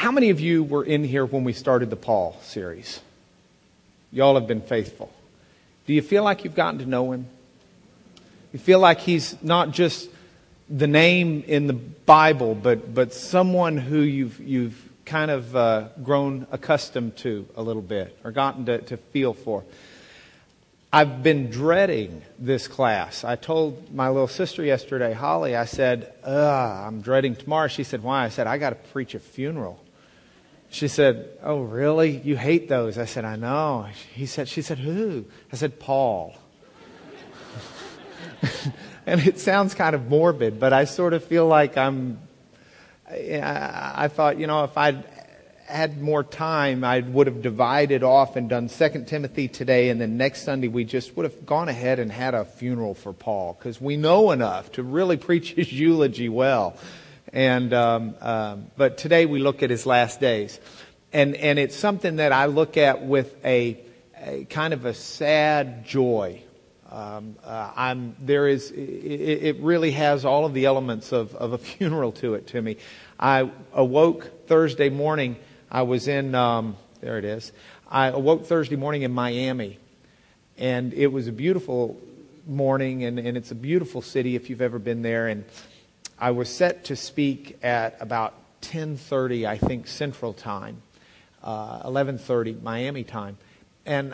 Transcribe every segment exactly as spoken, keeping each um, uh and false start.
how many of you were in here when we started the Paul series? Y'all have been faithful. Do you feel like you've gotten to know him? You feel like he's not just the name in the Bible, but but someone who you've you've kind of uh, grown accustomed to a little bit, or gotten to, to feel for. I've been dreading this class. I told my little sister yesterday, Holly, I said, Ugh, I'm dreading tomorrow. She said, why? I said, I got to preach a funeral. She said, oh, really? You hate those? I said, I know. He said, she said, who? I said, Paul. And it sounds kind of morbid, but I sort of feel like I'm, I, I thought, you know, if I'd had more time, I would have divided off and done Second Timothy today, and then next Sunday we just would have gone ahead and had a funeral for Paul, because we know enough to really preach his eulogy well. And um, um, but today we look at his last days, and and it's something that I look at with a, a kind of a sad joy. Um, uh, I'm there is it, it really has all of the elements of, of a funeral to it to me. I awoke Thursday morning. I was in um, there it is. I awoke Thursday morning in Miami, and it was a beautiful morning, and, and it's a beautiful city if you've ever been there. And I was set to speak at about ten thirty, I think, Central Time, uh, eleven thirty Miami time, and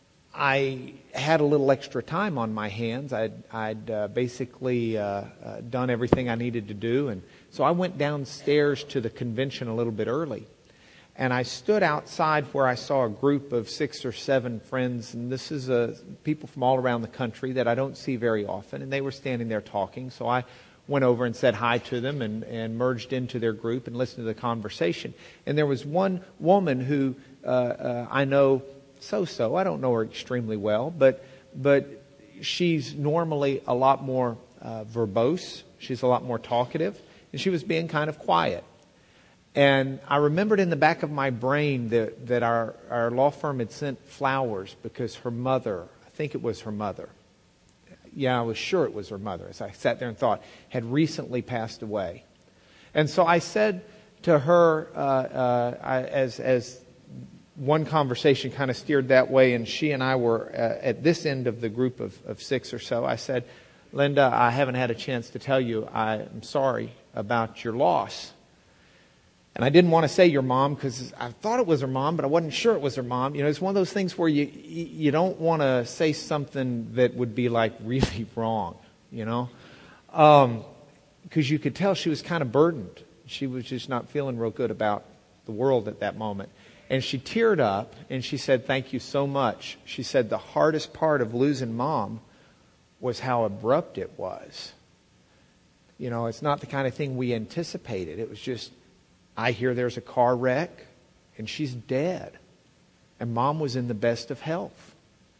I had a little extra time on my hands. I'd, I'd uh, basically uh, uh, done everything I needed to do, and so I went downstairs to the convention a little bit early. And I stood outside where I saw a group of six or seven friends, and this is uh, people from all around the country that I don't see very often, and they were standing there talking. So I went over and said hi to them and, and merged into their group and listened to the conversation. And there was one woman who uh, uh, I know so-so. I don't know her extremely well, but but she's normally a lot more uh, verbose. She's a lot more talkative, and she was being kind of quiet. And I remembered in the back of my brain that, that our, our law firm had sent flowers because her mother, I think it was her mother, yeah, I was sure it was her mother, as I sat there and thought, had recently passed away. And so I said to her, uh, uh, I, as as one conversation kind of steered that way, and she and I were uh, at this end of the group of, of six or so, I said, Linda, I haven't had a chance to tell you I'm sorry about your loss. And I didn't want to say your mom because I thought it was her mom, but I wasn't sure it was her mom. You know, it's one of those things where you you don't want to say something that would be like really wrong, you know, um, because you could tell she was kind of burdened. She was just not feeling real good about the world at that moment. And she teared up and she said, thank you so much. She said the hardest part of losing mom was how abrupt it was. You know, it's not the kind of thing we anticipated. It was just, I hear there's a car wreck and she's dead. And mom was in the best of health.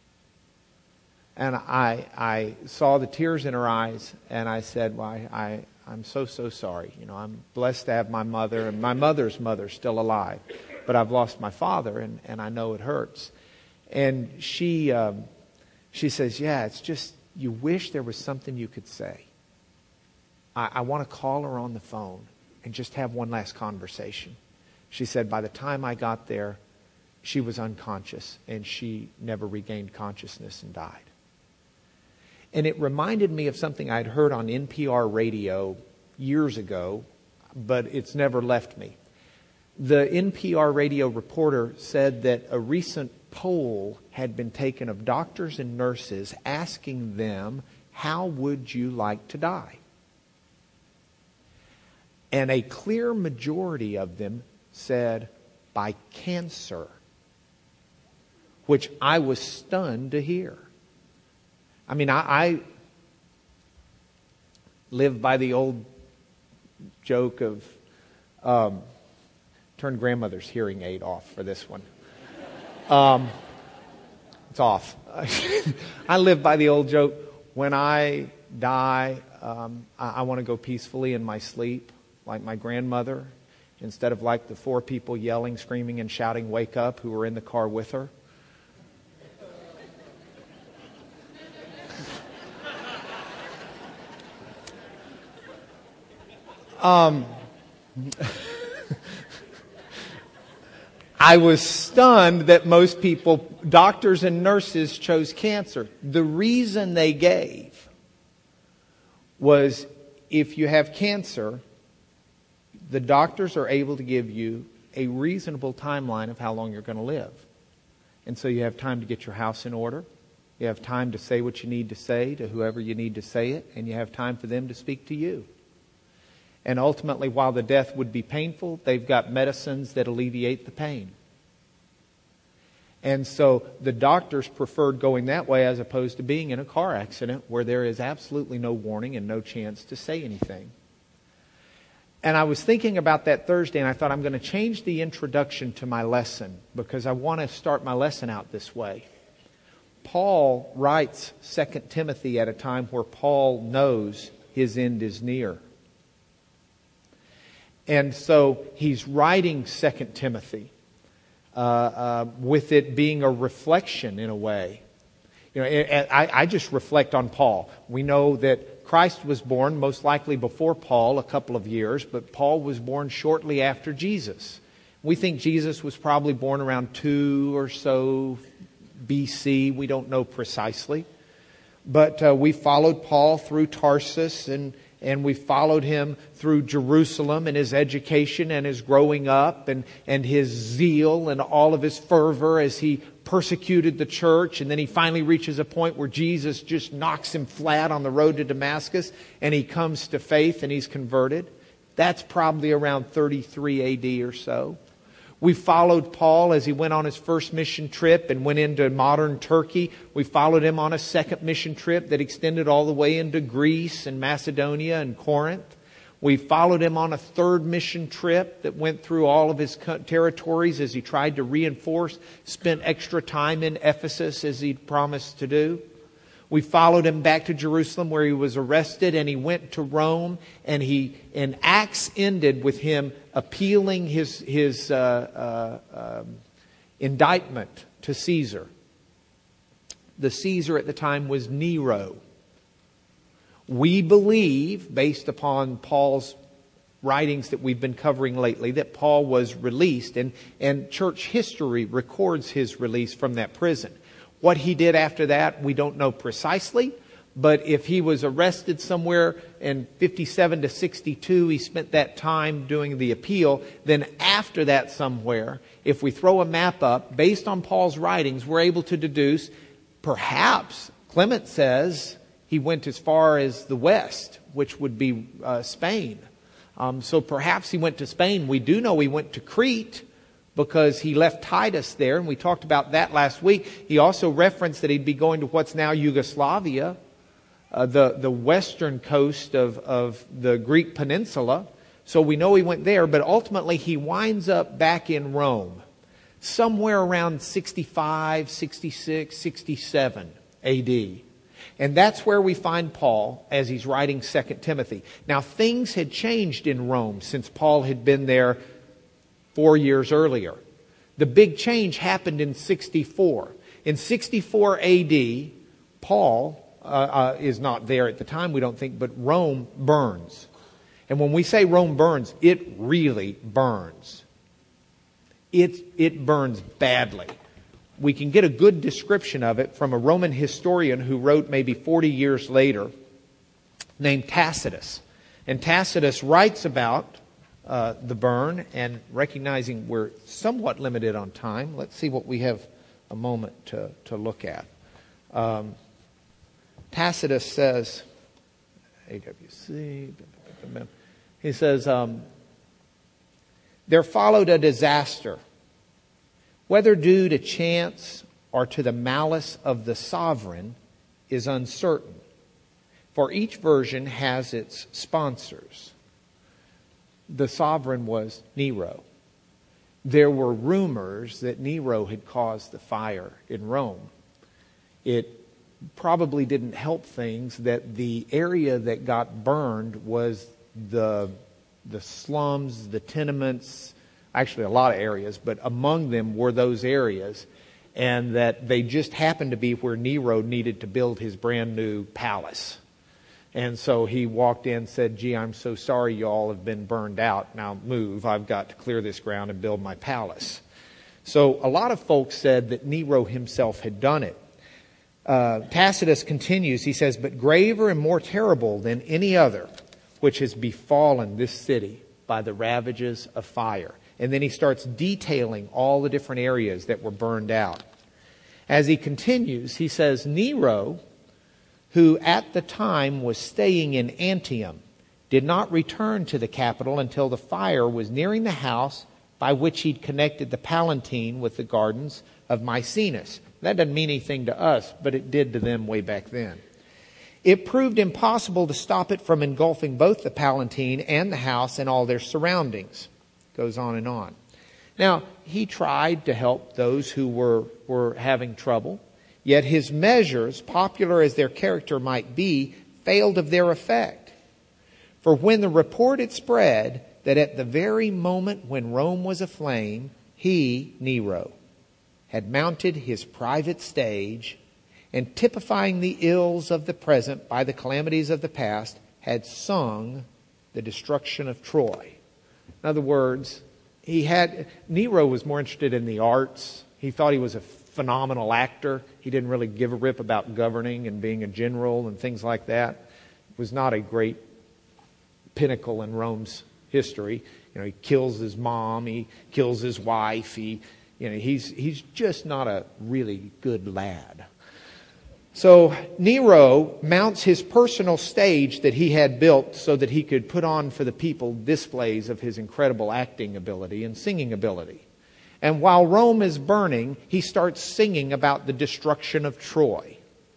And I I saw the tears in her eyes and I said, well, I, I, I'm so, so sorry. You know, I'm blessed to have my mother, and my mother's mother still alive. But I've lost my father, and, and I know it hurts. And she um, she says, yeah, it's just, you wish there was something you could say. I, I want to call her on the phone and just have one last conversation. She said, by the time I got there, she was unconscious, and she never regained consciousness and died. And it reminded me of something I'd heard on N P R radio years ago, but it's never left me. The N P R radio reporter said that a recent poll had been taken of doctors and nurses asking them, how would you like to die? And a clear majority of them said, by cancer, which I was stunned to hear. I mean, I, I live by the old joke of, um, turn grandmother's hearing aid off for this one. Um, it's off. I live by the old joke, when I die, um, I, I want to go peacefully in my sleep, like my grandmother, instead of like the four people yelling, screaming, and shouting, wake up, who were in the car with her. Um, I was stunned that most people, doctors and nurses, chose cancer. The reason they gave was if you have cancer, the doctors are able to give you a reasonable timeline of how long you're going to live. And so you have time to get your house in order. You have time to say what you need to say to whoever you need to say it. And you have time for them to speak to you. And ultimately, while the death would be painful, they've got medicines that alleviate the pain. And so the doctors preferred going that way as opposed to being in a car accident where there is absolutely no warning and no chance to say anything. And I was thinking about that Thursday, and I thought I'm going to change the introduction to my lesson because I want to start my lesson out this way. Paul writes Second Timothy at a time where Paul knows his end is near. And so he's writing Second Timothy uh, uh, with it being a reflection in a way. You know, I, I just reflect on Paul. We know that Christ was born most likely before Paul a couple of years, but Paul was born shortly after Jesus. We think Jesus was probably born around two or so B C. We don't know precisely. But uh, we followed Paul through Tarsus and And we followed him through Jerusalem and his education and his growing up and, and his zeal and all of his fervor as he persecuted the church. And then he finally reaches a point where Jesus just knocks him flat on the road to Damascus and he comes to faith and he's converted. That's probably around thirty-three A D or so. We followed Paul as he went on his first mission trip and went into modern Turkey. We followed him on a second mission trip that extended all the way into Greece and Macedonia and Corinth. We followed him on a third mission trip that went through all of his territories as he tried to reinforce, spent extra time in Ephesus as he'd promised to do. We followed him back to Jerusalem where he was arrested, and he went to Rome, and he and Acts ended with him appealing his his uh, uh, um, indictment to Caesar. The Caesar at the time was Nero. We believe, based upon Paul's writings that we've been covering lately, that Paul was released, and and church history records his release from that prison. What he did after that, we don't know precisely. But if he was arrested somewhere in fifty-seven to sixty-two, he spent that time doing the appeal. Then after that somewhere, if we throw a map up, based on Paul's writings, we're able to deduce, perhaps, Clement says, he went as far as the west, which would be uh, Spain. Um, so perhaps he went to Spain. We do know he went to Crete, because he left Titus there, and we talked about that last week. He also referenced that he'd be going to what's now Yugoslavia, uh, the, the western coast of, of the Greek peninsula. So we know he went there, but ultimately he winds up back in Rome, somewhere around sixty-five, sixty-six, sixty-seven A D. And that's where we find Paul as he's writing Second Timothy. Now, things had changed in Rome since Paul had been there four years earlier. The big change happened in sixty-four. In sixty-four A D, Paul uh, uh, is not there at the time, we don't think, but Rome burns. And when we say Rome burns, it really burns. It, it burns badly. We can get a good description of it from a Roman historian who wrote maybe forty years later, named Tacitus. And Tacitus writes about Uh, the burn, and recognizing we're somewhat limited on time, let's see what we have a moment to, to look at. Um, Tacitus says, A W C, he says, um, there followed a disaster, whether due to chance or to the malice of the sovereign is uncertain, for each version has its sponsors. The sovereign was Nero. There were rumors that Nero had caused the fire in Rome. It probably didn't help things that the area that got burned was the, the slums, the tenements, actually a lot of areas, but among them were those areas, and that they just happened to be where Nero needed to build his brand new palace. And so he walked in and said, gee, I'm so sorry you all have been burned out. Now move. I've got to clear this ground and build my palace. So a lot of folks said that Nero himself had done it. Uh, Tacitus continues, he says, but graver and more terrible than any other which has befallen this city by the ravages of fire. And then he starts detailing all the different areas that were burned out. As he continues, he says, Nero, who at the time was staying in Antium, did not return to the capital until the fire was nearing the house by which he'd connected the Palatine with the gardens of Maecenas. That doesn't mean anything to us, but it did to them way back then. It proved impossible to stop it from engulfing both the Palatine and the house and all their surroundings. Goes on and on. Now, he tried to help those who were, were having trouble, yet his measures, popular as their character might be, failed of their effect. For when the report had spread that at the very moment when Rome was aflame, he, Nero, had mounted his private stage and, typifying the ills of the present by the calamities of the past, had sung the destruction of Troy. In other words, he had Nero was more interested in the arts. He thought he was a phenomenal actor. He didn't really give a rip about governing and being a general and things like that. It was not a great pinnacle in Rome's history. You know, he kills his mom, he kills his wife, he you know, he's he's just not a really good lad. So Nero mounts his personal stage that he had built so that he could put on for the people displays of his incredible acting ability and singing ability. And while Rome is burning, he starts singing about the destruction of Troy.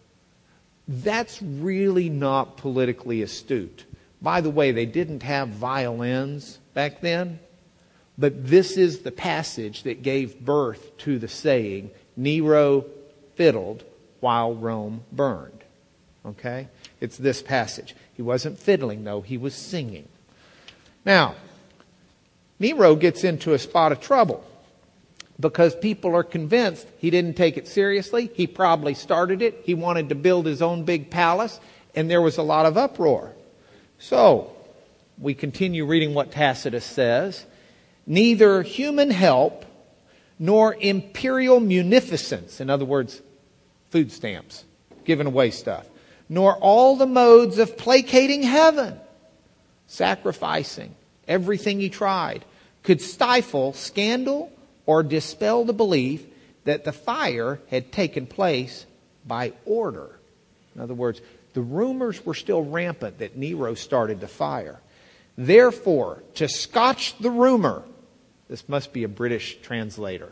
That's really not politically astute. By the way, they didn't have violins back then, but this is the passage that gave birth to the saying, Nero fiddled while Rome burned. Okay? It's this passage. He wasn't fiddling, though. He was singing. Now, Nero gets into a spot of trouble because people are convinced he didn't take it seriously. He probably started it. He wanted to build his own big palace, and there was a lot of uproar. So, we continue reading what Tacitus says. Neither human help nor imperial munificence, in other words, food stamps, giving away stuff, nor all the modes of placating heaven, sacrificing, everything he tried, could stifle scandal or dispel the belief that the fire had taken place by order. In other words, the rumors were still rampant that Nero started the fire. Therefore, to scotch the rumor, this must be a British translator.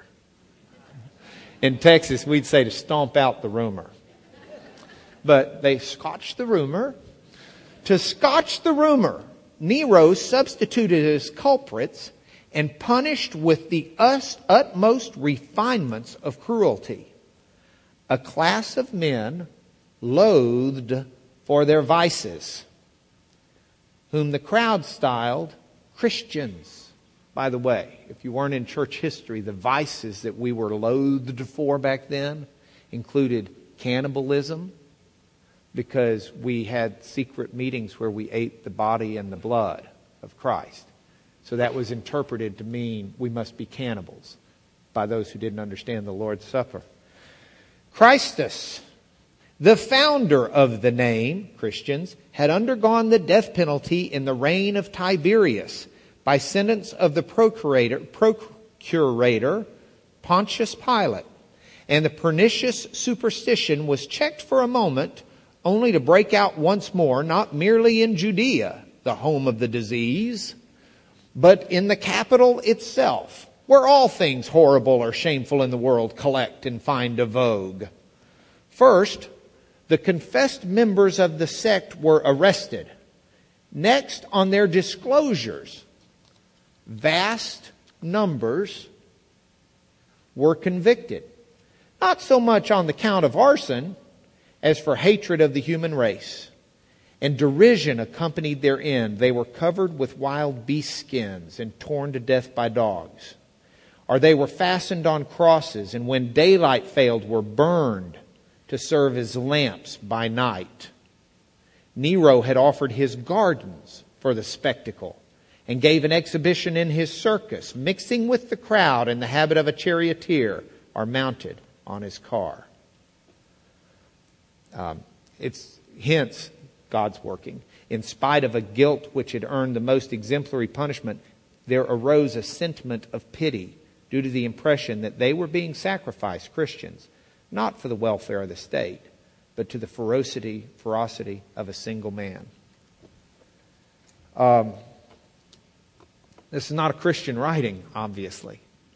In Texas, we'd say to stomp out the rumor. But they scotched the rumor. To scotch the rumor, Nero substituted as culprits and punished with the utmost refinements of cruelty a class of men loathed for their vices, whom the crowd styled Christians. By the way, if you weren't in church history, the vices that we were loathed for back then included cannibalism, because we had secret meetings where we ate the body and the blood of Christ. So that was interpreted to mean we must be cannibals by those who didn't understand the Lord's Supper. Christus, the founder of the name, Christians, had undergone the death penalty in the reign of Tiberius by sentence of the procurator, procurator Pontius Pilate. And the pernicious superstition was checked for a moment, only to break out once more, not merely in Judea, the home of the disease, but in the capital itself, where all things horrible or shameful in the world collect and find a vogue. First, the confessed members of the sect were arrested. Next, on their disclosures, vast numbers were convicted. Not so much on the count of arson as for hatred of the human race. And derision accompanied their end. They were covered with wild beast skins and torn to death by dogs. Or they were fastened on crosses, and when daylight failed were burned to serve as lamps by night. Nero had offered his gardens for the spectacle, and gave an exhibition in his circus, mixing with the crowd in the habit of a charioteer or mounted on his car. Um, it's hence God's working. In spite of a guilt which had earned the most exemplary punishment, there arose a sentiment of pity due to the impression that they were being sacrificed, Christians, not for the welfare of the state, but to the ferocity, ferocity of a single man. Um, this is not a Christian writing, obviously.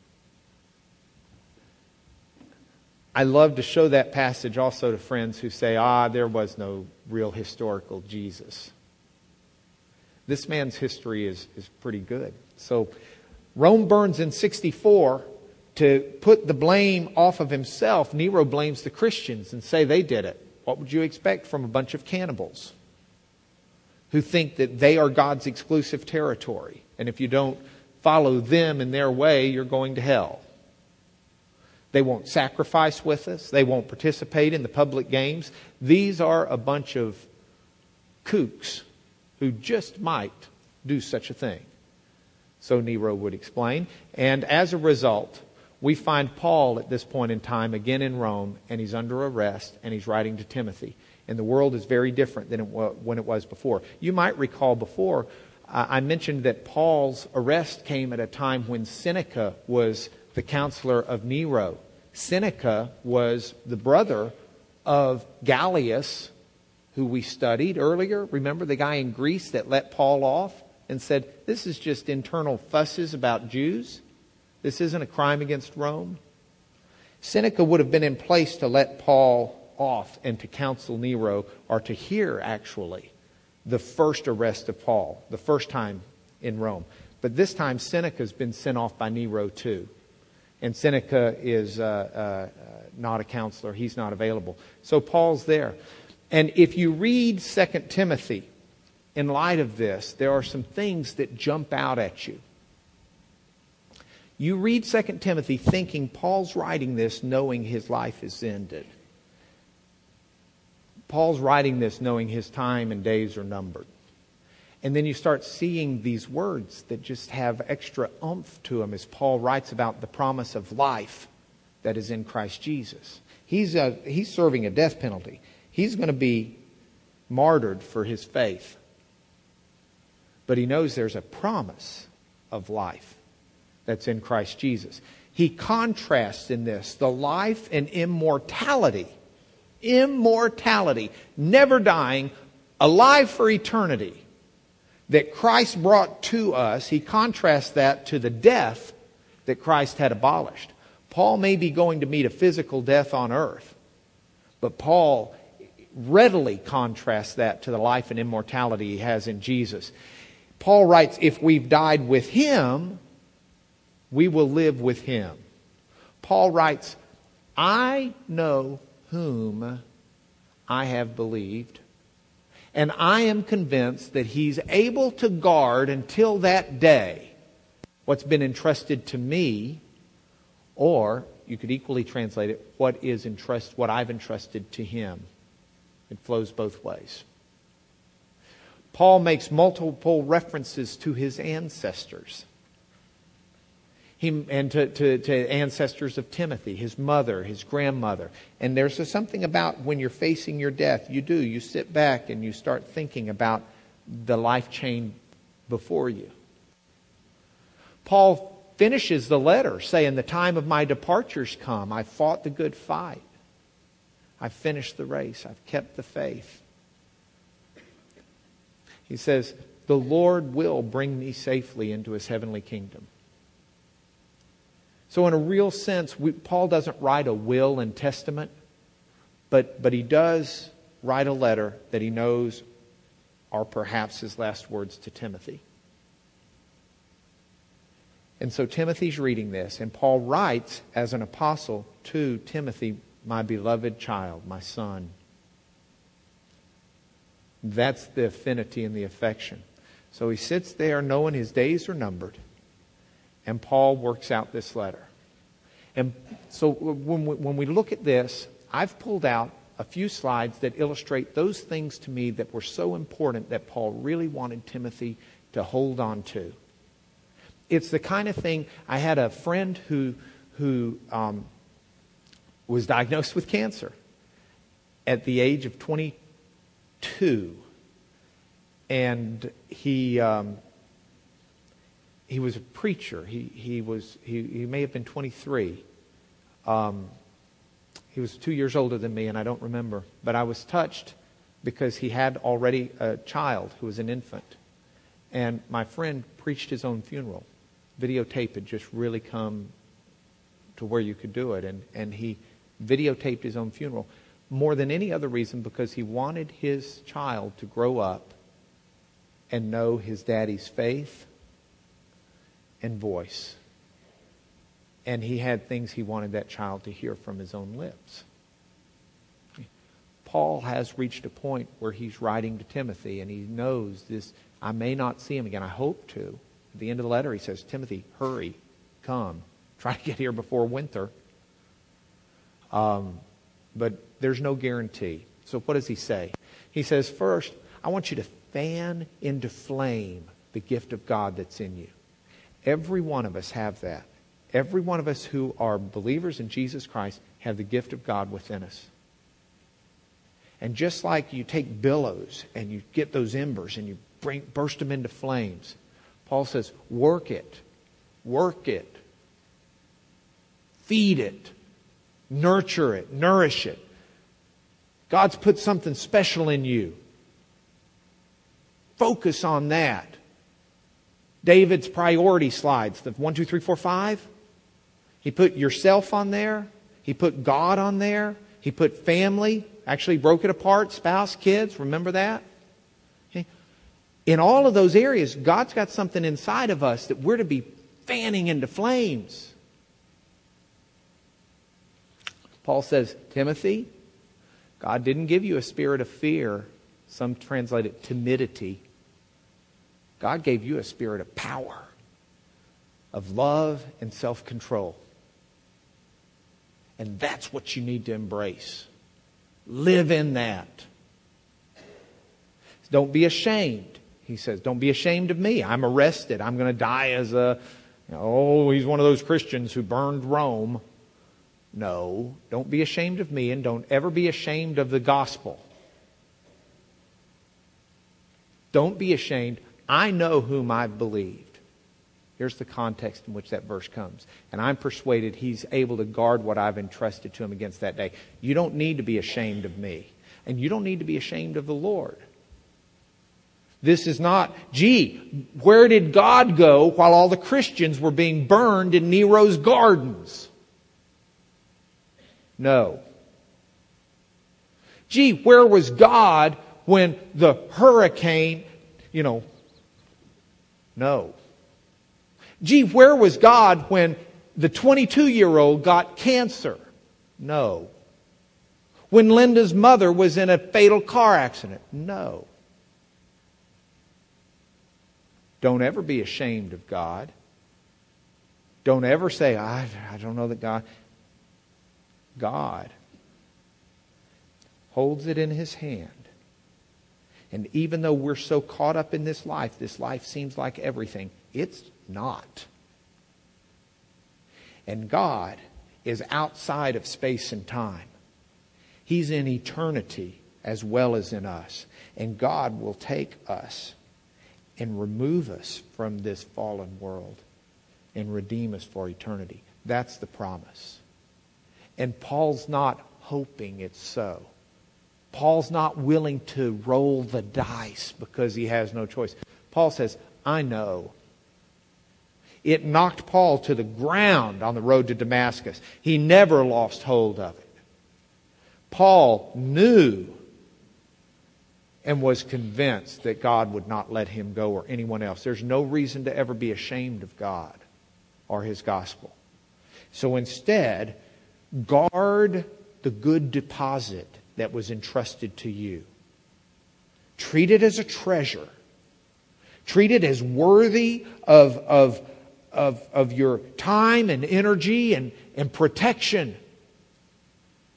I love to show that passage also to friends who say, ah, there was no real historical Jesus. This man's history is, is pretty good. So Rome burns in sixty-four. To put the blame off of himself, Nero blames the Christians and say they did it. What would you expect from a bunch of cannibals who think that they are God's exclusive territory? And if you don't follow them in their way, you're going to hell. They won't sacrifice with us. They won't participate in the public games. These are a bunch of kooks who just might do such a thing. So Nero would explain. And as a result, we find Paul at this point in time again in Rome, and he's under arrest, and he's writing to Timothy. And the world is very different than it was, when it was before. You might recall before, uh, I mentioned that Paul's arrest came at a time when Seneca was the counselor of Nero. Seneca was the brother of Gallius, who we studied earlier. Remember the guy in Greece that let Paul off and said, this is just internal fusses about Jews? This isn't a crime against Rome? Seneca would have been in place to let Paul off and to counsel Nero, or to hear, actually, the first arrest of Paul, the first time in Rome. But this time, Seneca's been sent off by Nero too. And Seneca is uh, uh, not a counselor. He's not available. So Paul's there. And if you read Second Timothy, in light of this, there are some things that jump out at you. You read Second Timothy thinking Paul's writing this knowing his life is ended. Paul's writing this knowing his time and days are numbered. And then you start seeing these words that just have extra oomph to them as Paul writes about the promise of life that is in Christ Jesus. He's, a, he's serving a death penalty. He's going to be martyred for his faith. But he knows there's a promise of life that's in Christ Jesus. He contrasts in this the life and immortality. Immortality. Never dying. Alive for eternity. That Christ brought to us. He contrasts that to the death that Christ had abolished. Paul may be going to meet a physical death on earth. But Paul readily contrasts that to the life and immortality he has in Jesus. Paul writes, if we've died with Him, we will live with Him. Paul writes, I know whom I have believed, and I am convinced that He's able to guard until that day what's been entrusted to me, or you could equally translate it, what is entrust, what I've entrusted to Him. It flows both ways. Paul makes multiple references to his ancestors. He, and to, to, to ancestors of Timothy, his mother, his grandmother. And there's a, something about when you're facing your death, you do. You sit back and you start thinking about the life chain before you. Paul finishes the letter saying, the time of my departure's come. I fought the good fight. I've finished the race. I've kept the faith. He says, the Lord will bring me safely into His heavenly kingdom. So in a real sense, we, Paul doesn't write a will and testament, but, but he does write a letter that he knows are perhaps his last words to Timothy. And so Timothy's reading this, and Paul writes as an apostle to Timothy, my beloved child, my son. That's the affinity and the affection. So he sits there knowing his days are numbered. And Paul works out this letter. And so when we, when we look at this, I've pulled out a few slides that illustrate those things to me that were so important that Paul really wanted Timothy to hold on to. It's the kind of thing, I had a friend who, who um, was diagnosed with cancer at the age of twenty-two. And he um, he was a preacher. He he was he, he may have been twenty-three. Um, he was two years older than me, and I don't remember. But I was touched because he had already a child who was an infant. And my friend preached his own funeral. Videotape had just really come to where you could do it. And, and he videotaped his own funeral more than any other reason because he wanted his child to grow up and know his daddy's faith and voice. And he had things he wanted that child to hear from his own lips. Paul has reached a point where he's writing to Timothy and he knows this, I may not see him again. I hope to. At the end of the letter he says, Timothy, hurry, come. Try to get here before winter. Um, but there's no guarantee. So what does he say? He says, first, I want you to fan into flame the gift of God that's in you. Every one of us have that. Every one of us who are believers in Jesus Christ have the gift of God within us. And just like you take billows and you get those embers and you bring, burst them into flames, Paul says, work it, work it, feed it, nurture it, nourish it. God's put something special in you. Focus on that. David's priority slides, the one, two, three, four, five. He put yourself on there. He put God on there. He put family. Actually broke it apart. Spouse, kids. Remember that? Okay. In all of those areas, God's got something inside of us that we're to be fanning into flames. Paul says, Timothy, God didn't give you a spirit of fear. Some translate it timidity. God gave you a spirit of power, of love and self-control. And that's what you need to embrace. Live in that. Don't be ashamed. He says, don't be ashamed of me. I'm arrested. I'm going to die as a, you know, oh, he's one of those Christians who burned Rome. No, don't be ashamed of me and don't ever be ashamed of the gospel. Don't be ashamed. I know whom I've believed. Here's the context in which that verse comes. And I'm persuaded he's able to guard what I've entrusted to him against that day. You don't need to be ashamed of me. And you don't need to be ashamed of the Lord. This is not, gee, where did God go while all the Christians were being burned in Nero's gardens? No. Gee, where was God when the hurricane, you know, no. Gee, where was God when the twenty-two-year-old got cancer? No. When Linda's mother was in a fatal car accident? No. Don't ever be ashamed of God. Don't ever say, I, I don't know that God... God holds it in His hand. And even though we're so caught up in this life, this life seems like everything. It's not. And God is outside of space and time. He's in eternity as well as in us. And God will take us and remove us from this fallen world and redeem us for eternity. That's the promise. And Paul's not hoping it's so. Paul's not willing to roll the dice because he has no choice. Paul says, I know. It knocked Paul to the ground on the road to Damascus. He never lost hold of it. Paul knew and was convinced that God would not let him go or anyone else. There's no reason to ever be ashamed of God or His gospel. So instead, guard the good deposit that was entrusted to you. Treat it as a treasure. Treat it as worthy of, of, of, of your time and energy and, and protection.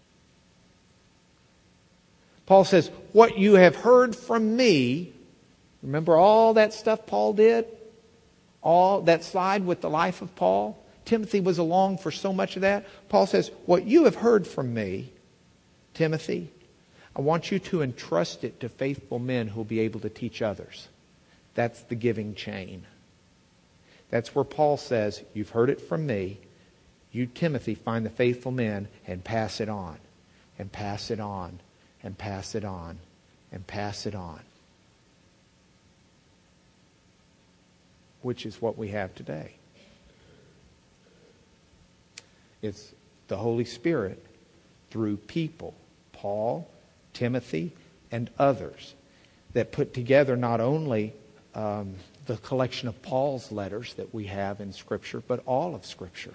Paul says, what you have heard from me, Remember all that stuff Paul did? All that slide with the life of Paul? Timothy was along for so much of that. Paul says, what you have heard from me, Timothy, I want you to entrust it to faithful men who will be able to teach others. That's the giving chain. That's where Paul says, you've heard it from me. You, Timothy, find the faithful men and pass it on. And pass it on. And pass it on. And pass it on. Which is what we have today. It's the Holy Spirit through people, Paul, Timothy, and others, that put together not only um, the collection of Paul's letters that we have in Scripture, but all of Scripture,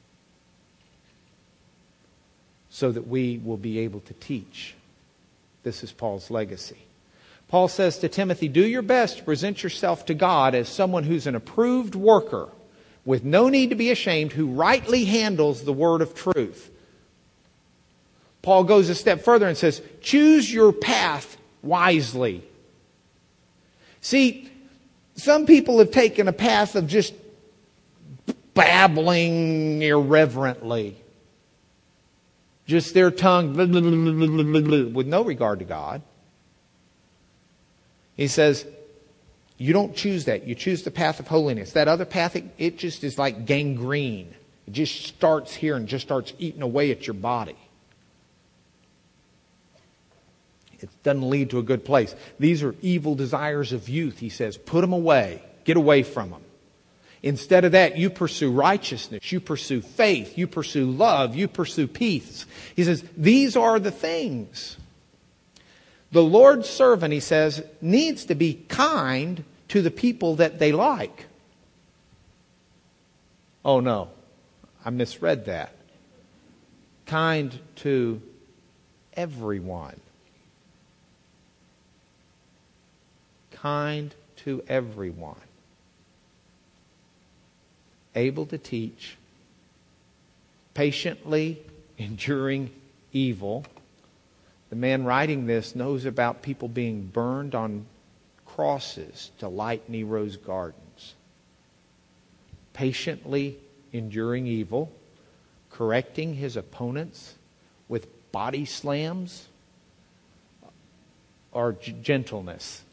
so that we will be able to teach. This is Paul's legacy. Paul says to Timothy, do your best to present yourself to God as someone who's an approved worker, with no need to be ashamed, who rightly handles the word of truth. Paul goes a step further and says, choose your path wisely. See, some people have taken a path of just babbling irreverently. Just their tongue blah, blah, blah, blah, blah, blah, with no regard to God. He says, you don't choose that. You choose the path of holiness. That other path, it, it just is like gangrene. It just starts here and just starts eating away at your body. It doesn't lead to a good place. These are evil desires of youth, he says. Put them away. Get away from them. Instead of that, you pursue righteousness. You pursue faith. You pursue love. You pursue peace. He says, these are the things. The Lord's servant, he says, needs to be kind to the people that they like. Oh no, I misread that. Kind to everyone. Kind to everyone. Able to teach, patiently enduring evil. The man writing this knows about people being burned on crosses to light Nero's gardens. Patiently enduring evil, correcting his opponents with body slams or g- gentleness.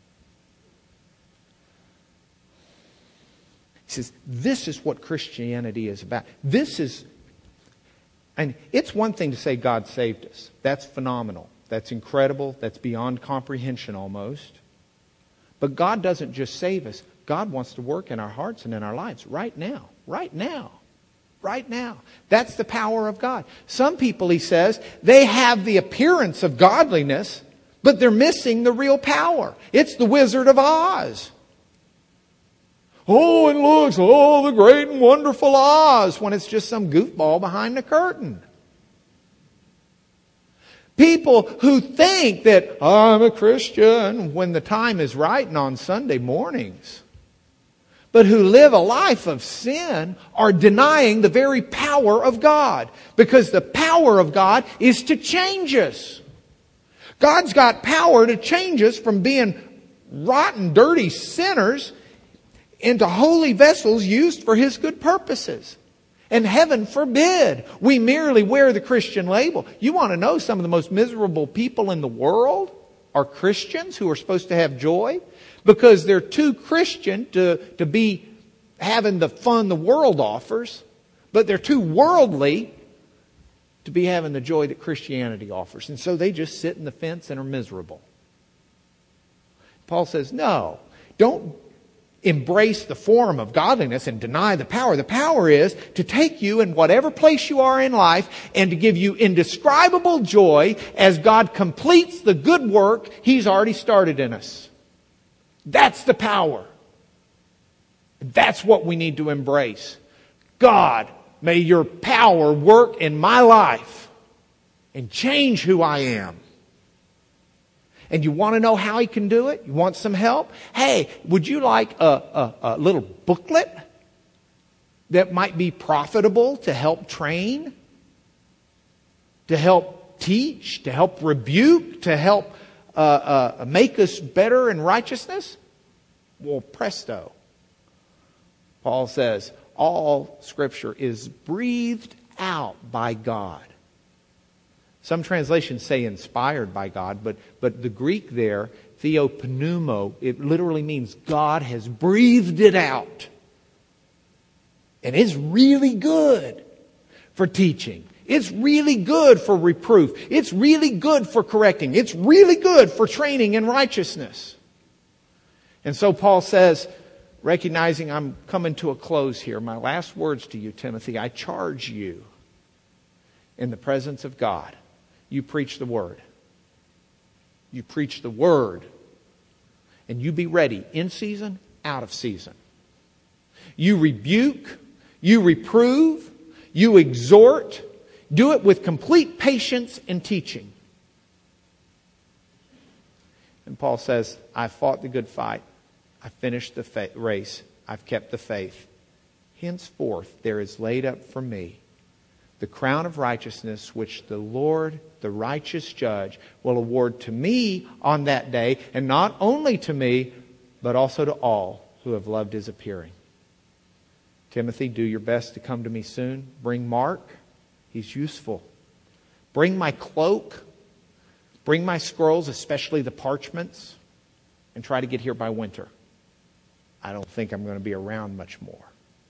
He says, this is what Christianity is about. This is, and it's one thing to say God saved us. That's phenomenal. That's incredible. That's beyond comprehension almost. But God doesn't just save us. God wants to work in our hearts and in our lives right now. Right now. Right now. That's the power of God. Some people, he says, they have the appearance of godliness, but they're missing the real power. It's the Wizard of Oz. Oh, it looks, oh, the great and wonderful Oz, when it's just some goofball behind the curtain. People who think that I'm a Christian when the time is right and on Sunday mornings, but who live a life of sin, are denying the very power of God. Because the power of God is to change us. God's got power to change us from being rotten, dirty sinners into holy vessels used for His good purposes. And heaven forbid we merely wear the Christian label. You want to know some of the most miserable people in the world are Christians who are supposed to have joy? Because they're too Christian to, to be having the fun the world offers, but they're too worldly to be having the joy that Christianity offers. And so they just sit in the fence and are miserable. Paul says, no, don't embrace the form of godliness and deny the power. The power is to take you in whatever place you are in life and to give you indescribable joy as God completes the good work He's already started in us. That's the power. That's what we need to embrace. God, may your power work in my life and change who I am. And you want to know how He can do it? You want some help? Hey, would you like a, a, a little booklet that might be profitable to help train, to help teach, to help rebuke, to help uh, uh, make us better in righteousness? Well, presto. Paul says, all Scripture is breathed out by God. Some translations say inspired by God, but, but the Greek there, theopneumo, it literally means God has breathed it out. And it's really good for teaching. It's really good for reproof. It's really good for correcting. It's really good for training in righteousness. And so Paul says, recognizing I'm coming to a close here, my last words to you, Timothy, I charge you in the presence of God. You preach the Word. You preach the Word. And you be ready in season, out of season. You rebuke, you reprove, you exhort. Do it with complete patience and teaching. And Paul says, I've fought the good fight. I've finished the fa- race. I've kept the faith. Henceforth there is laid up for me the crown of righteousness, which the Lord, the righteous judge, will award to me on that day, and not only to me, but also to all who have loved His appearing. Timothy, do your best to come to me soon. Bring Mark. He's useful. Bring my cloak. Bring my scrolls, especially the parchments, and try to get here by winter. I don't think I'm going to be around much more.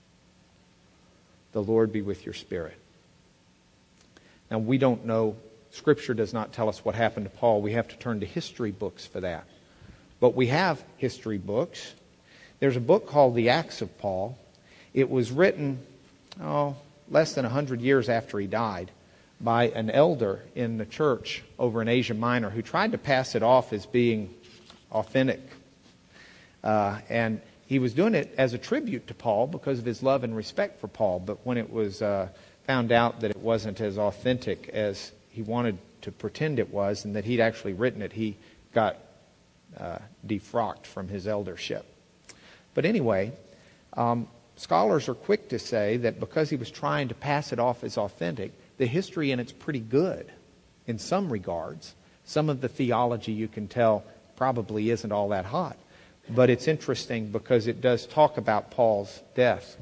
The Lord be with your spirit. Now, we don't know, Scripture does not tell us what happened to Paul. We have to turn to history books for that. But we have history books. There's a book called The Acts of Paul. It was written, oh, less than one hundred years after he died by an elder in the church over in Asia Minor who tried to pass it off as being authentic. Uh, and he was doing it as a tribute to Paul because of his love and respect for Paul. But when it was uh, found out that it wasn't as authentic as he wanted to pretend it was and that he'd actually written it, he got uh, defrocked from his eldership. But anyway, um, scholars are quick to say that because he was trying to pass it off as authentic, the history in it's pretty good in some regards. Some of the theology, you can tell, probably isn't all that hot. But it's interesting because it does talk about Paul's death.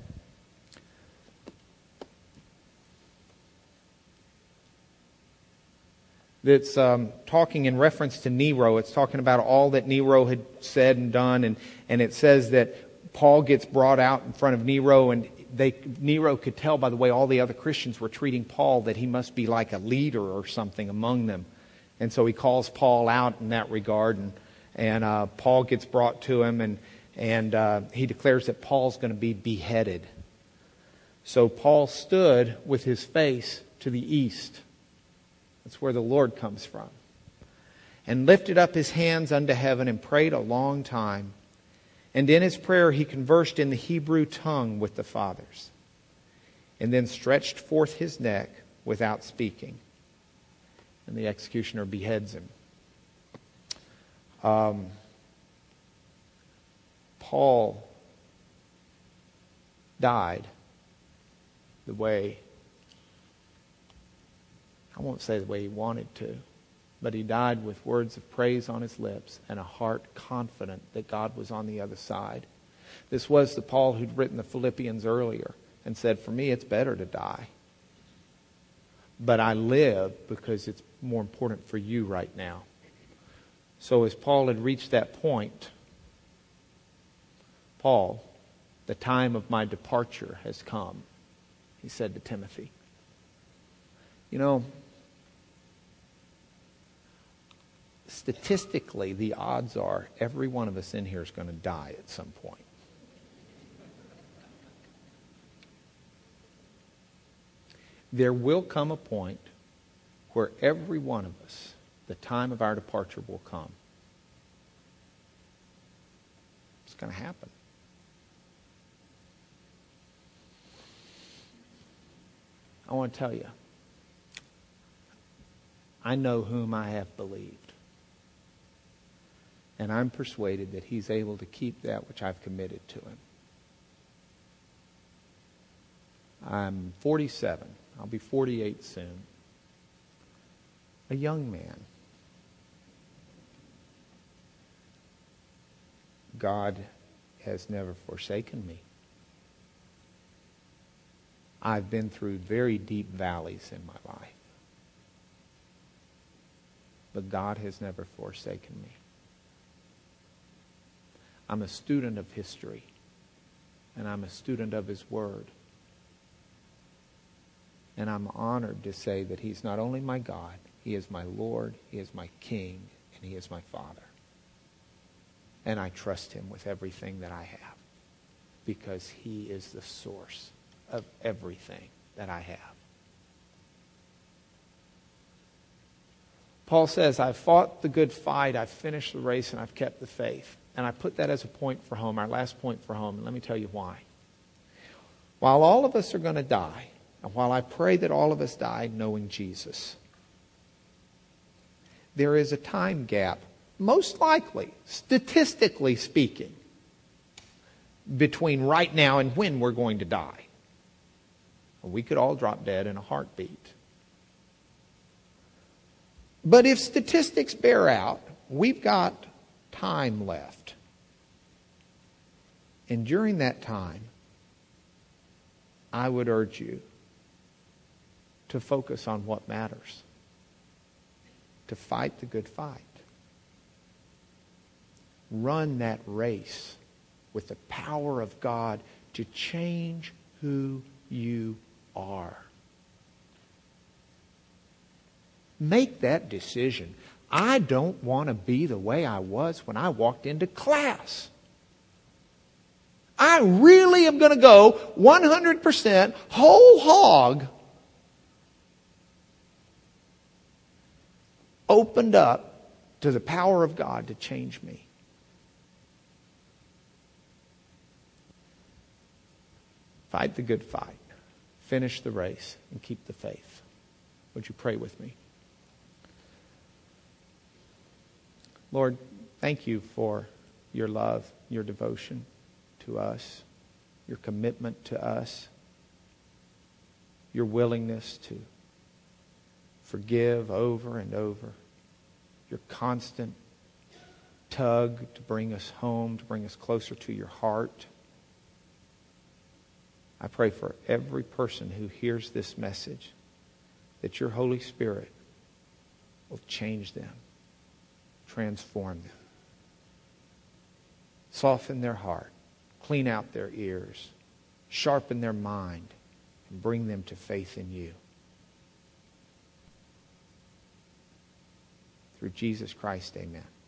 It's um, talking in reference to Nero. It's talking about all that Nero had said and done. And, and it says that Paul gets brought out in front of Nero. And they, Nero could tell by the way all the other Christians were treating Paul that he must be like a leader or something among them. And so he calls Paul out in that regard. And, and uh, Paul gets brought to him. And, and uh, he declares that Paul's going to be beheaded. So Paul stood with his face to the east. That's where the Lord comes from. And lifted up his hands unto heaven and prayed a long time. And in his prayer he conversed in the Hebrew tongue with the fathers. And then stretched forth his neck without speaking. And the executioner beheads him. Um, Paul died the way, I won't say the way he wanted to, but he died with words of praise on his lips and a heart confident that God was on the other side. This was the Paul who'd written the Philippians earlier and said, for me it's better to die. But I live because it's more important for you right now. So as Paul had reached that point, Paul, the time of my departure has come, he said to Timothy. You know, statistically, the odds are every one of us in here is going to die at some point. There will come a point where every one of us, the time of our departure will come. It's going to happen. I want to tell you, I know whom I have believed. And I'm persuaded that He's able to keep that which I've committed to Him. I'm forty-seven. I'll be forty-eight soon. A young man. God has never forsaken me. I've been through very deep valleys in my life. But God has never forsaken me. I'm a student of history, and I'm a student of His Word. And I'm honored to say that He's not only my God, He is my Lord, He is my King, and He is my Father. And I trust Him with everything that I have, because He is the source of everything that I have. Paul says, I've fought the good fight, I've finished the race, and I've kept the faith. And I put that as a point for home, our last point for home, and let me tell you why. While all of us are going to die, and while I pray that all of us die knowing Jesus, there is a time gap, most likely, statistically speaking, between right now and when we're going to die. We could all drop dead in a heartbeat. But if statistics bear out, we've got time left. And during that time, I would urge you to focus on what matters. To fight the good fight. Run that race with the power of God to change who you are. Make that decision. I don't want to be the way I was when I walked into class. I really am going to go one hundred percent whole hog, opened up to the power of God to change me. Fight the good fight. Finish the race and keep the faith. Would you pray with me? Lord, thank you for your love, your devotion to us, your commitment to us, your willingness to forgive over and over, your constant tug to bring us home, to bring us closer to your heart. I pray for every person who hears this message that your Holy Spirit will change them, transform them, soften their heart, clean out their ears, sharpen their mind, and bring them to faith in you. Through Jesus Christ, amen.